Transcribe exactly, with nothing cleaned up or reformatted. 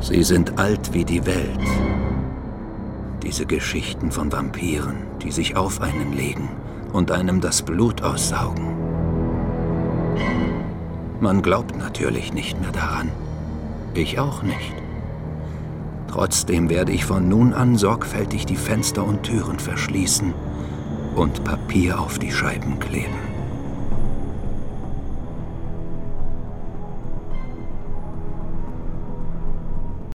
Sie sind alt wie die Welt. Diese Geschichten von Vampiren, die sich auf einen legen und einem das Blut aussaugen. Man glaubt natürlich nicht mehr daran. Ich auch nicht. Trotzdem werde ich von nun an sorgfältig die Fenster und Türen verschließen und Papier auf die Scheiben kleben.